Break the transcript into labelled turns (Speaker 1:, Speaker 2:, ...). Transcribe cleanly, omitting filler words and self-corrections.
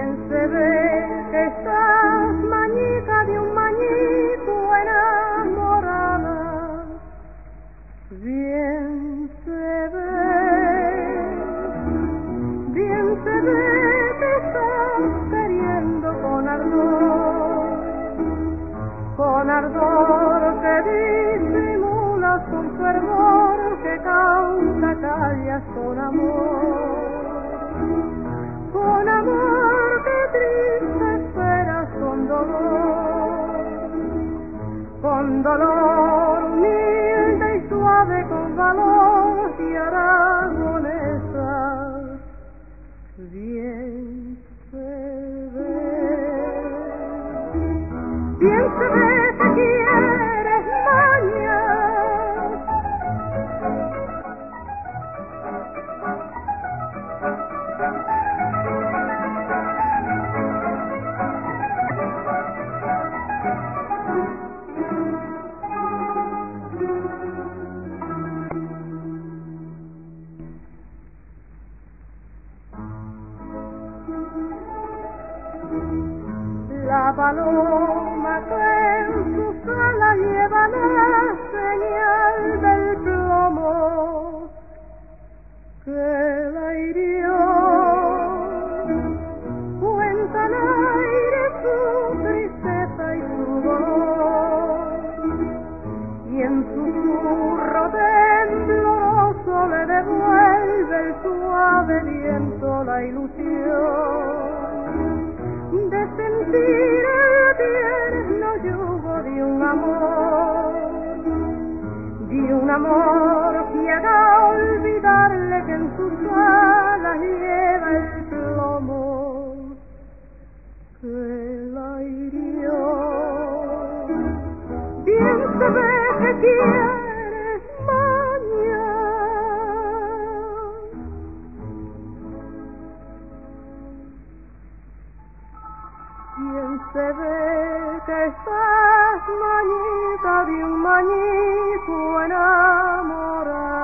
Speaker 1: Bien se ve que estás mañica de un mañico enamorada. Bien se ve que estás queriendo con ardor que disimulas con fervor, que causa callas con amor que triste esperas con dolor humilde y suave, con valor y aragonesa. Bien se ve que quieres maña. La paloma que en sus alas lleva la señal del plomo que la hirió. Cuenta al aire su tristeza y su dolor, y en susurro tembloroso le devuelve el suave viento la ilusión de sentir el tierno yugo de un amor que haga olvidarle que en sus alas lleva el plomo que la hirió. Bien se ve que quieres mañana. Bien se ve que estás mañita de un mañico enamorado.